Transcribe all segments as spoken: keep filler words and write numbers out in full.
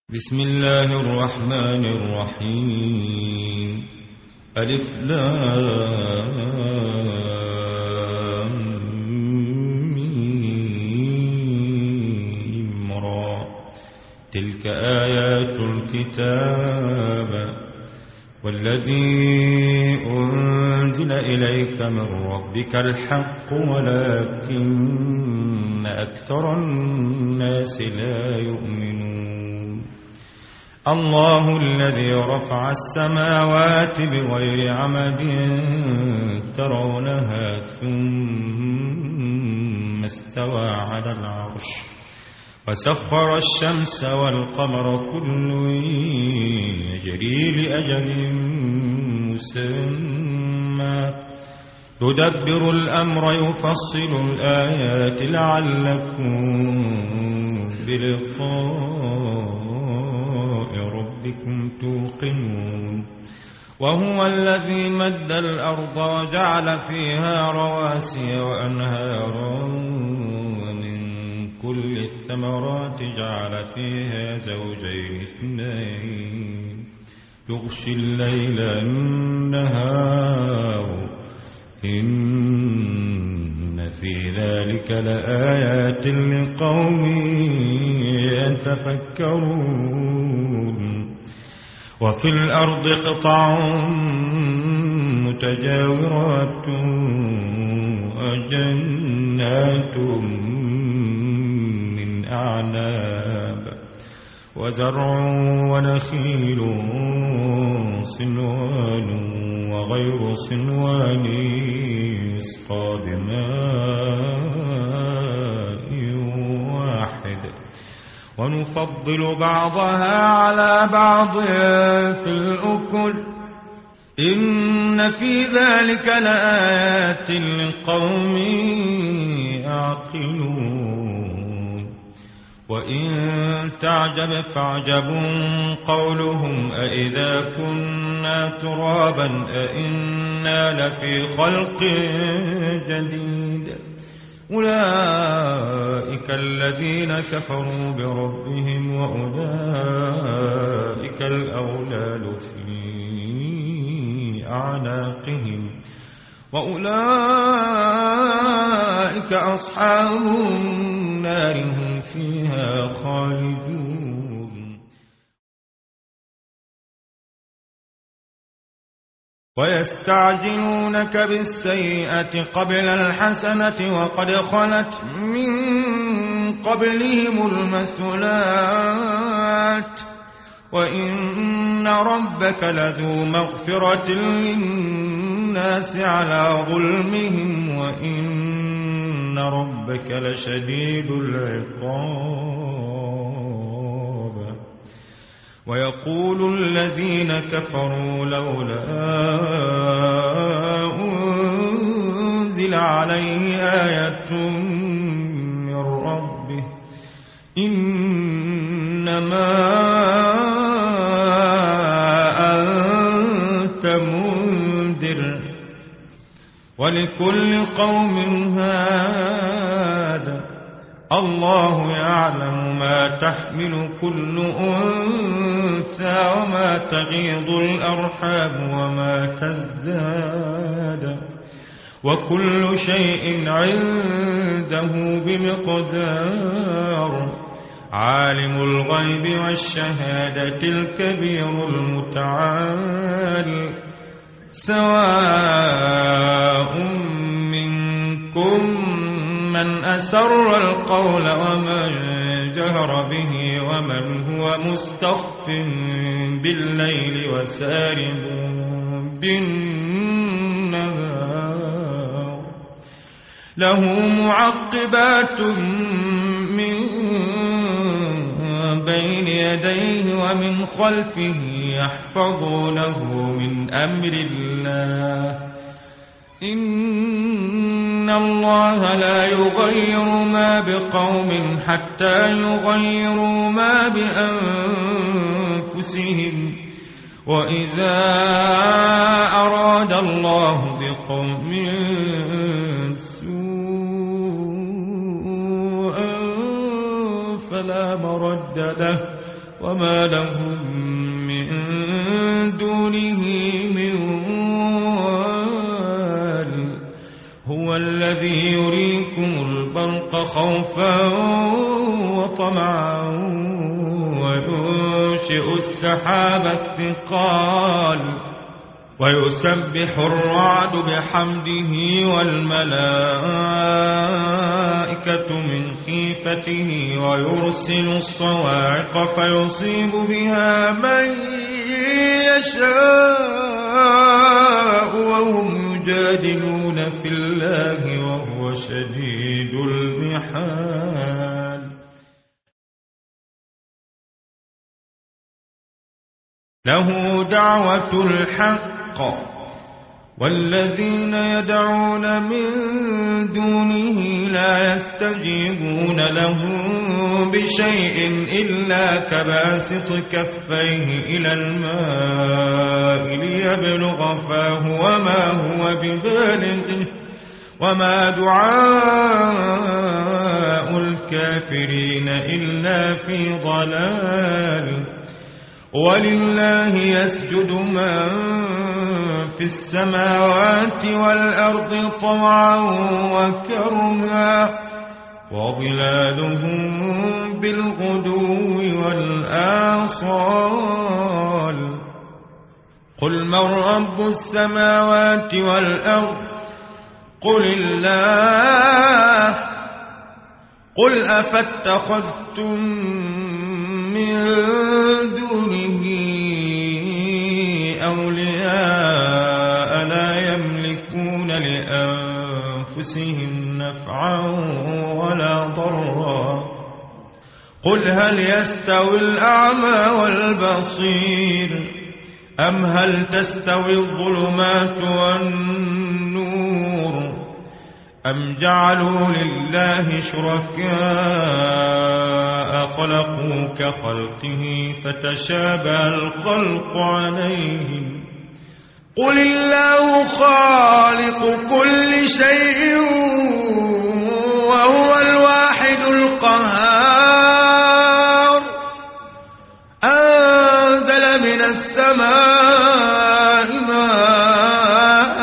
بسم الله الرحمن الرحيم. ألف لام ميم را. تلك آيات الكتاب والذي أنزل إليك من ربك الحق ولكن أكثر الناس لا يؤمنون. الله الذي رفع السماوات بغير عمد ترونها ثم استوى على العرش وسخر الشمس والقمر كل يجري لأجل مسمى يدبر الأمر يفصل الآيات لعلكم بلقاء ربكم توقنون. وهو الذي مد الأرض وجعل فيها رواسي وأنهارا ومن كل الثمرات جعل فيها زوجين اثنين يغشي الليل النهار إن في ذلك لآيات لقوم يتفكرون. وفي الأرض قطع متجاورات وجنات من أعناب وزرع ونخيل صنوان وغير صنوان يسقى بماء واحد ونفضل بعضها على بعض في الأكل إن في ذلك لآيات لقوم يعقلون. وإن تعجب فعجب قولهم أإذا كنا ترابا أإنا لفي خلق جديد. أولئك الذين كفروا بربهم وأولئك الأغلال في أعناقهم وأولئك أصحاب النار هم فيها خالدون. ويستعجلونك بالسيئة قبل الحسنة وقد خلت من قبلهم المثلات وإن ربك لذو مغفرة للناس على ظلمهم وإن ربك لشديد العقاب. ويقول الذين كفروا لولا أنزل عليه آية من ربه إنما أنت منذر ولكل قوم هاد. الله يعلم ما تحمل كل أنثى وما تغيض الأرحام وما تزداد وكل شيء عنده بمقدار. عالم الغيب والشهادة الكبير المتعال. سواء منكم من أسر القول ومن جهر به ومن هو مستخف بالليل وسارب بالنهار. له معقبات من بين يديه ومن خلفه يحفظونه من أمر الله. إن الله لا يغير ما بقوم حتى يغيروا ما بأنفسهم وإذا أراد الله بقوم سوءا فلا مرد له وما لهم من دونه من وال. هو الذي يريكم البرق خوفا وطمعا وينشئ السحاب الثقال ويسبح الرعد بحمده والملائكة من خيفته ويرسل الصواعق فيصيب بها من يشاء وهم يجادلون في الله وهو شديد المحال. له دعوة الحق والذين يدعون من دونه لا يستجيبون لهم بشيء إلا كباسط كفيه إلى الماء ليبلغ فاه وما هو ببالغه وما دعاء الكافرين إلا في ضلال. ولله يسجد من في السماوات والأرض طوعا وكرها وظلالهم بالغدو والآصال. قل من رب السماوات والأرض قل الله. قل أفاتخذتم من دونه أولياء لا يملكون لأنفسهم نفعا ولا ضرا. قل هل يستوي الأعمى والبصير أم هل تستوي الظلمات والنور أم جعلوا لله شركاء خلقوا كخلقه فتشابه الخلق عليهم. قل الله خالق كل شيء وهو الواحد القهار. أنزل من السماء ماء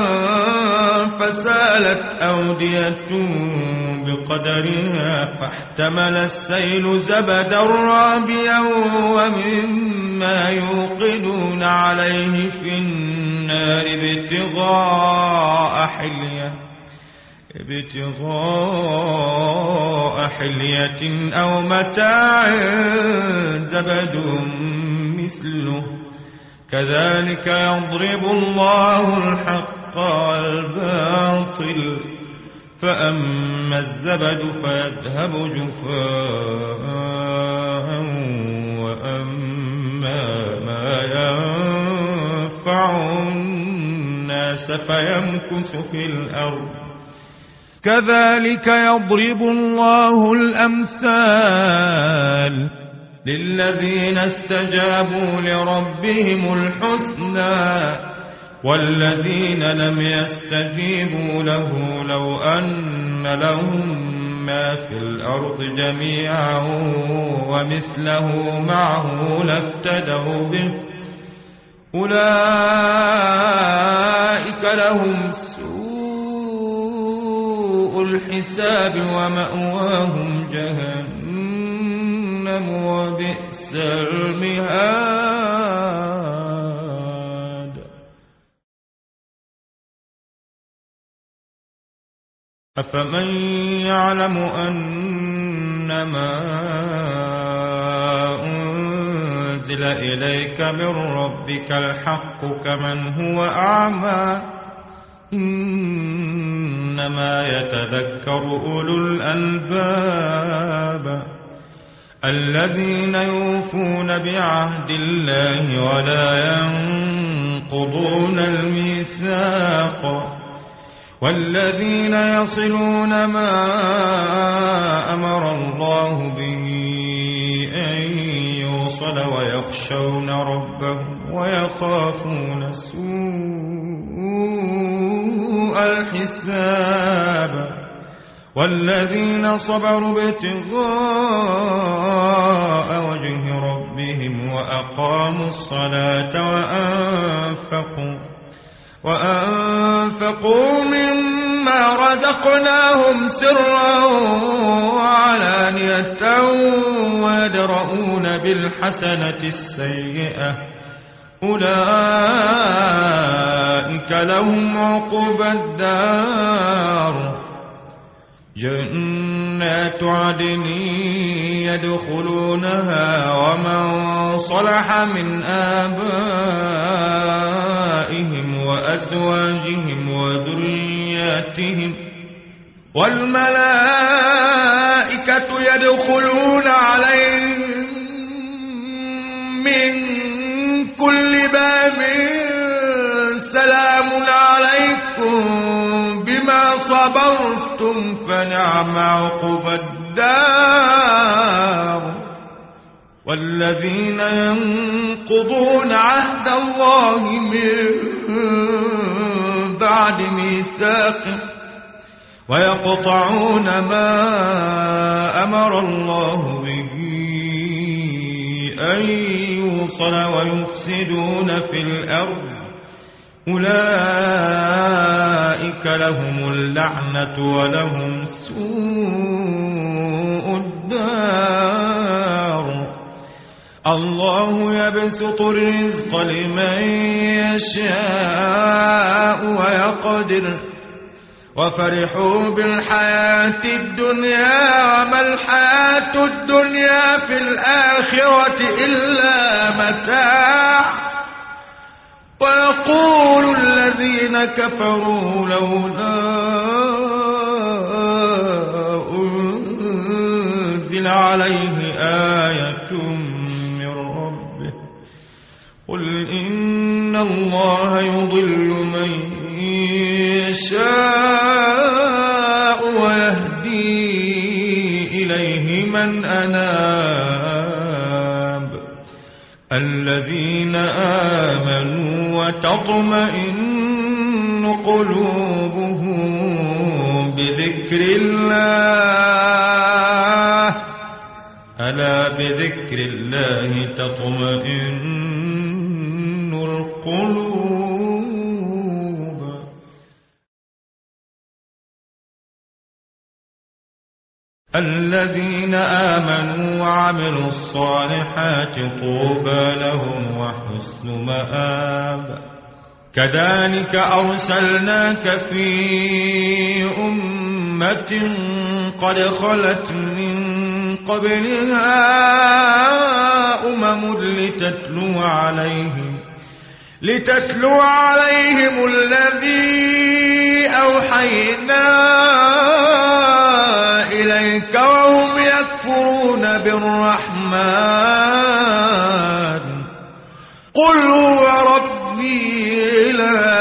فسالت أودية بقدرها فاحتمل السيل زبدا رابيا ومما يوقدون عليه في النار ابتغاء حلية ابتغاء حلية أو متاع زبد مثله كذلك يضرب الله الحق والباطل فأما الزبد فيذهب جفاء وأما ما ينفع الناس فيمكث في الأرض كذلك يضرب الله الأمثال للذين استجابوا لربهم الحسنى والذين لم يستجيبوا له لو أن لهم ما في الأرض جميعا ومثله معه لافتدوا به أولئك لهم سوء الحساب ومأواهم جهنم وبئس المهاد. أفمن يعلم أنما أنزل إليك من ربك الحق كمن هو أعمى إنما يتذكر أولو الألباب الذين يوفون بعهد الله ولا ينقضون الميثاق والذين يصلون ما أمر الله به أن يوصل ويخشون ربهم ويخافون سوء الحساب والذين صبروا ابتغاء وجه ربهم وأقاموا الصلاة وأنفقوا وأنفقوا مما رزقناهم سرا وعلانية ويدرؤون بالحسنة السيئة أولئك لهم عقبى الدار جنات عدن يدخلونها ومن صلح من آبائهم وأزواجهم وذرياتهم والملائكة يدخلون عليهم من كل باب سلام عليكم بما صبرتم فنعم عقبى الدار والذين ينقضون عهد الله من بعد ميثاقه ويقطعون ما أمر الله به أن يوصل ويفسدون في الأرض أولئك لهم اللعنة ولهم سوء الدار الله يبسط الرزق لمن يشاء ويقدر وفرحوا بالحياة الدنيا وما الحياة الدنيا في الآخرة إلا متاع ويقول الذين كفروا لولا أنزل عليه آية من ربه قل إن الله يضل من يشاء ويهدي إليه من أناب الذين آمنوا وتطمئن قلوبهم بذكر الله ألا بذكر الله تطمئن القلوب الذين آمنوا وعملوا الصالحات طوبى لهم وحسن مآب كذلك أرسلناك في أمة قد خلت من قبلها أمم لتتلو عليهم لتتلو عليهم الذي أوحينا إليك وهم يكفرون بالرحمن قل هو ربي لا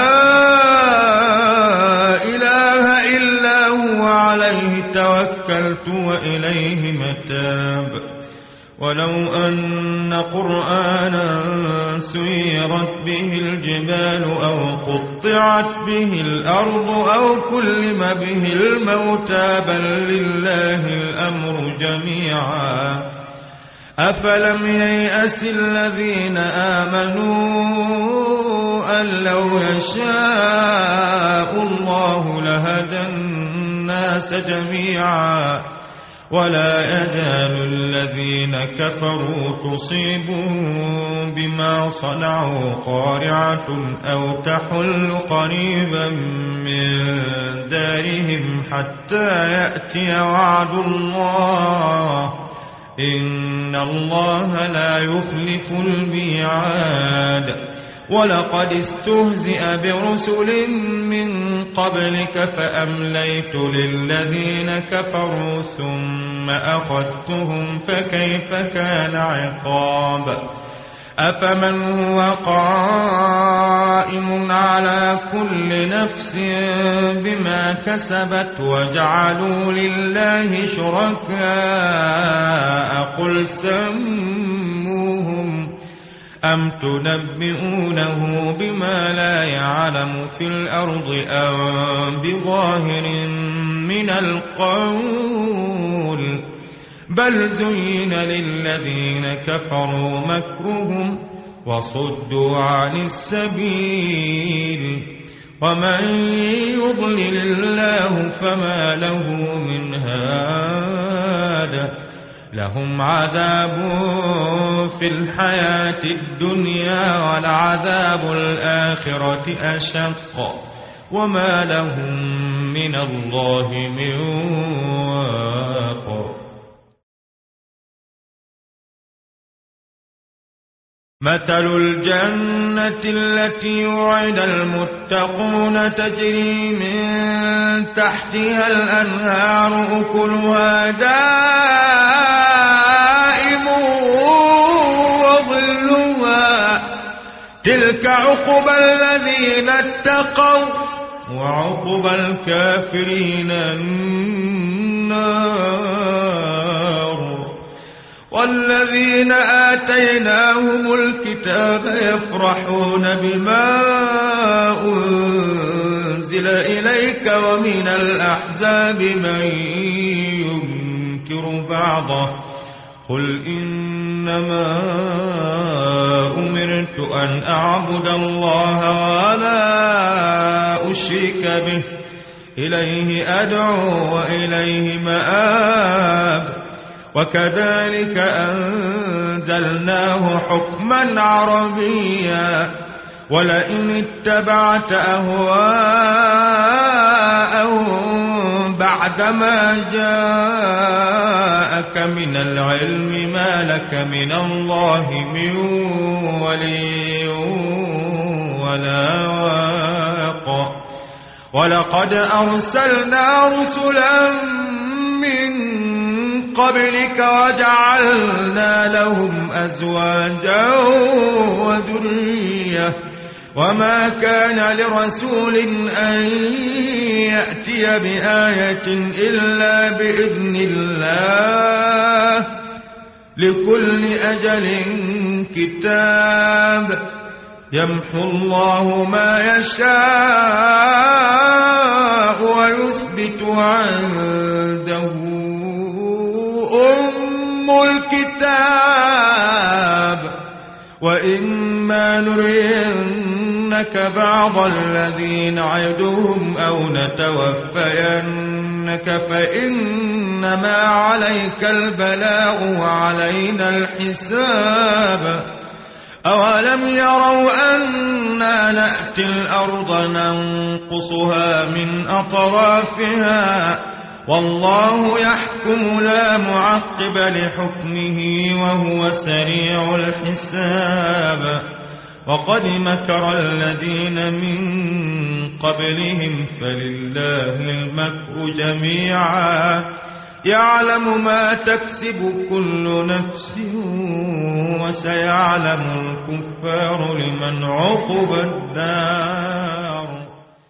إله إلا هو عليه توكلت وإليه متاب ولو أن قرآنا سيرت به الجبال أو قطعت به الأرض أو كلم به الموتى بل لله الأمر جميعا أفلم ييأس الذين آمنوا أن لو يشاء الله لهدى الناس جميعا ولا يزال الذين كفروا تصيبهم بما صنعوا قارعة أو تحل قريبا من دارهم حتى يأتي وعد الله إن الله لا يخلف الميعاد ولقد استهزئ برسل من قبلك فأمليت للذين كفروا ثم أخذتهم فكيف كان عقاب أفمن هو قائم على كل نفس بما كسبت وجعلوا لله شركاء قل سموهم أم تنبئونه بما لا يعلم في الأرض أم بظاهر من القول بل زين للذين كفروا مكرهم وصدوا عن السبيل ومن يضلل الله فما له من هاد لهم عذاب في الحياة الدنيا ولعذاب الآخرة أشق وما لهم من الله من واق. مثل الجنة التي وعد المتقون تجري من تحتها الأنهار أكلها دائم وظلها تلك عقبى الذين اتقوا وعقبى الكافرين النار. والذين آتيناهم الكتاب يفرحون بما أنزل إليك ومن الأحزاب من ينكر بعضه قل إنما أمرت أن أعبد الله ولا أشرك به إليه أدعو وإليه مآب. وكذلك أنزلناه حكما عربيا ولئن اتبعت أهواءهم بعدما جاءك من العلم ما لك من الله من ولي ولا واق. ولقد أرسلنا رسلا من قبلك وجعلنا لهم أزواجا وذرية وما كان لرسول أن يأتي بآية إلا بإذن الله لكل أجل كتاب يمحو الله ما يشاء ويثبت عنده أم الكتاب. وإما نرينك بعض الذين نعدهم أو نتوفينك فإنما عليك البلاغ وعلينا الحساب. أولم يروا أنا نأتي الأرض ننقصها من أطرافها والله يحكم لا معقب لحكمه وهو سريع الحساب. وقد مكر الذين من قبلهم فلله المكر جميعا يعلم ما تكسب كل نفس وسيعلم الكفار لمن عقب الدار.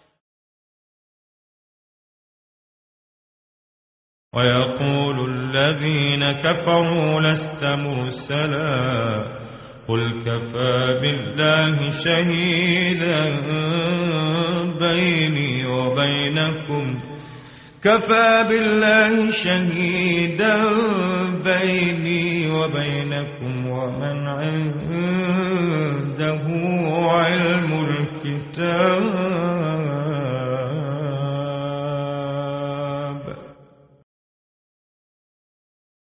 ويقول الذين كفروا لست مرسلا قل كفى بالله شهيدا بيني وبينكم كفى بالله شهيدا بيني وبينكم ومن عنده